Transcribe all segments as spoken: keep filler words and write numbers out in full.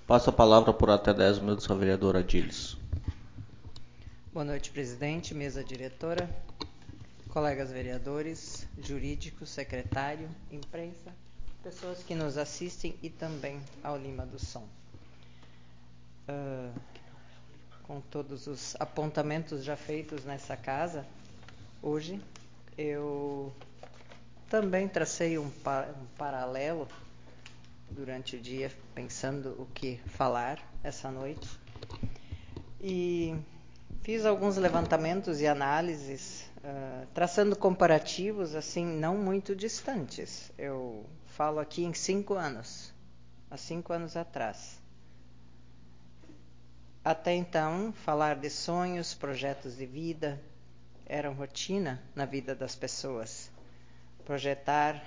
Passo a palavra por até dez minutos à vereadora Diles. Boa noite, presidente, mesa diretora, colegas vereadores, jurídicos, secretário, imprensa, pessoas que nos assistem e também ao Lima do Som. Uh, com todos os apontamentos já feitos nessa casa, hoje eu também tracei um, par, um paralelo durante o dia, pensando o que falar essa noite. E fiz alguns levantamentos e análises, uh, traçando comparativos, assim, não muito distantes. Eu falo aqui em cinco anos, há cinco anos atrás. Até então, falar de sonhos, projetos de vida, eram rotina na vida das pessoas. Projetar,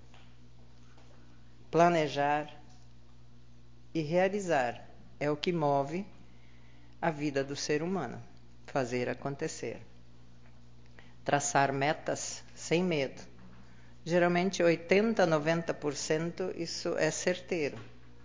planejar e realizar é o que move a vida do ser humano, fazer acontecer. Traçar metas sem medo. Geralmente oitenta, noventa por cento isso é certeiro.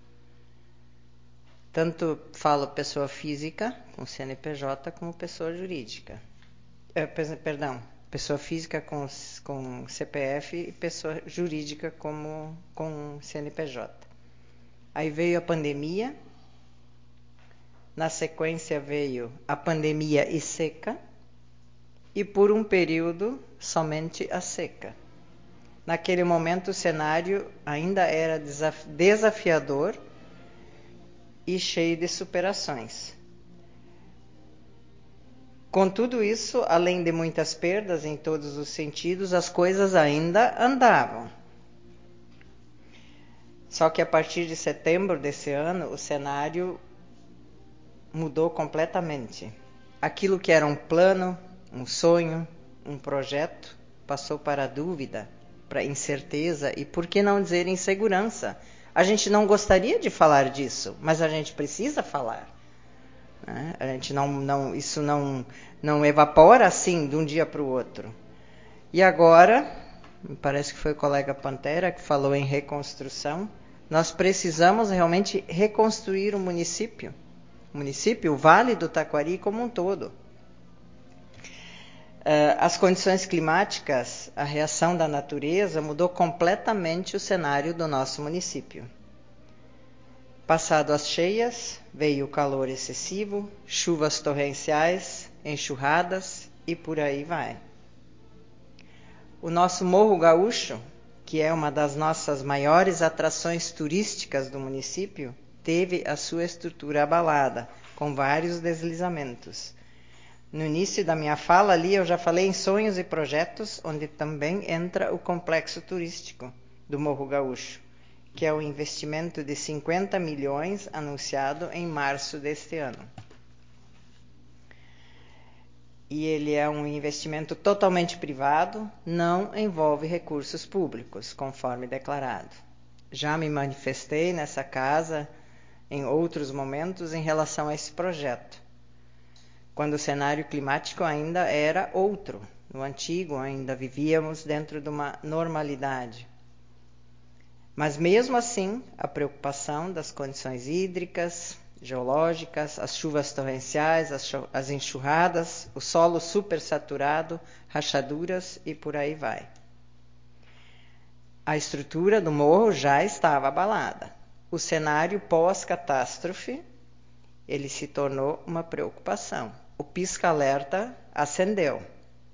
Tanto falo pessoa física, com C N P J, como pessoa jurídica. É, perdão, pessoa física com, com C P F e pessoa jurídica como, com C N P J. Aí veio a pandemia, na sequência veio a pandemia e seca, e por um período somente a seca. Naquele momento o cenário ainda era desafiador e cheio de superações. Com tudo isso, além de muitas perdas em todos os sentidos, as coisas ainda andavam. Só que a partir de setembro desse ano, o cenário mudou completamente. Aquilo que era um plano, um sonho, um projeto, passou para a dúvida, para a incerteza e, por que não dizer, insegurança. A gente não gostaria de falar disso, mas a gente precisa falar. Né? A gente não, não, isso não, não evapora assim de um dia para o outro. E agora, me parece que foi o colega Pantera que falou em reconstrução, nós precisamos realmente reconstruir o município, o município, o Vale do Taquari como um todo. As condições climáticas, a reação da natureza mudou completamente o cenário do nosso município. Passado as cheias, veio o calor excessivo, chuvas torrenciais, enxurradas e por aí vai. O nosso Morro Gaúcho, que é uma das nossas maiores atrações turísticas do município, teve a sua estrutura abalada, com vários deslizamentos. No início da minha fala ali, eu já falei em sonhos e projetos, onde também entra o complexo turístico do Morro Gaúcho, que é o investimento de cinquenta milhões anunciado em março deste ano. E ele é um investimento totalmente privado, não envolve recursos públicos, conforme declarado. Já me manifestei nessa casa em outros momentos em relação a esse projeto, quando o cenário climático ainda era outro. No antigo ainda vivíamos dentro de uma normalidade. Mas mesmo assim, a preocupação das condições hídricas, geológicas, as chuvas torrenciais, as, as enxurradas, o solo supersaturado, rachaduras e por aí vai. A estrutura do morro já estava abalada. O cenário pós-catástrofe, ele se tornou uma preocupação. O pisca-alerta acendeu.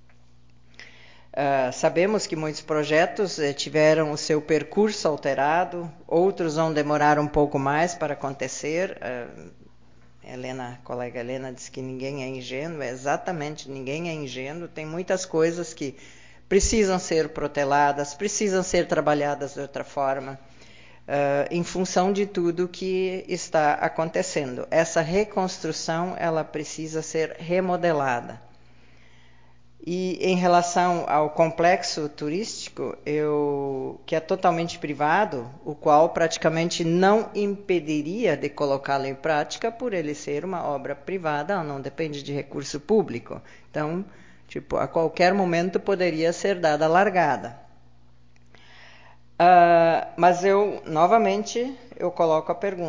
Uh, sabemos que muitos projetos eh, tiveram o seu percurso alterado, outros vão demorar um pouco mais para acontecer. Uh, Helena, a colega Helena disse que ninguém é ingênuo, é exatamente, ninguém é ingênuo, tem muitas coisas que precisam ser proteladas, precisam ser trabalhadas de outra forma, uh, em função de tudo que está acontecendo. Essa reconstrução, ela precisa ser remodelada. E em relação ao complexo turístico, eu, que é totalmente privado, o qual praticamente não impediria de colocá-lo em prática por ele ser uma obra privada, não depende de recurso público. Então, tipo, a qualquer momento poderia ser dada a largada. Uh, mas eu, novamente, eu coloco a pergunta,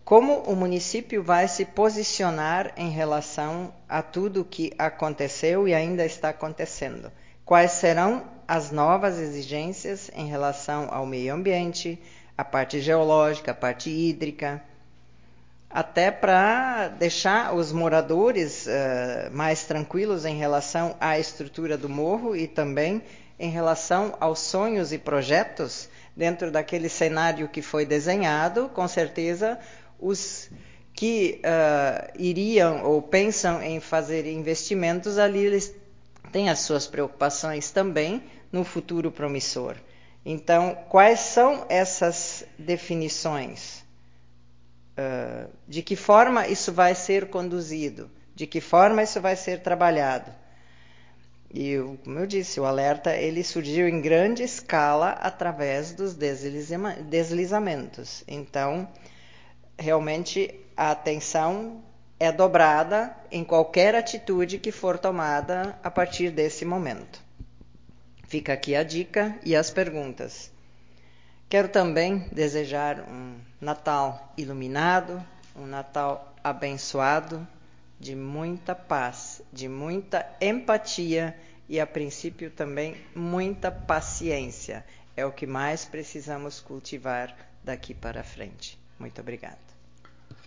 como o município vai se posicionar em relação a tudo o que aconteceu e ainda está acontecendo? Quais serão as novas exigências em relação ao meio ambiente, a parte geológica, a parte hídrica, até para deixar os moradores uh, mais tranquilos em relação à estrutura do morro e também em relação aos sonhos e projetos dentro daquele cenário que foi desenhado. Com certeza, os que uh, iriam ou pensam em fazer investimentos ali, eles têm as suas preocupações também no futuro promissor. Então, quais são essas definições? Uh, de que forma isso vai ser conduzido? De que forma isso vai ser trabalhado? E, como eu disse, o alerta ele surgiu em grande escala através dos deslizamentos. Então, realmente, a atenção é dobrada em qualquer atitude que for tomada a partir desse momento. Fica aqui a dica e as perguntas. Quero também desejar um Natal iluminado, um Natal abençoado, de muita paz, de muita empatia e, a princípio, também muita paciência. É o que mais precisamos cultivar daqui para frente. Muito obrigada.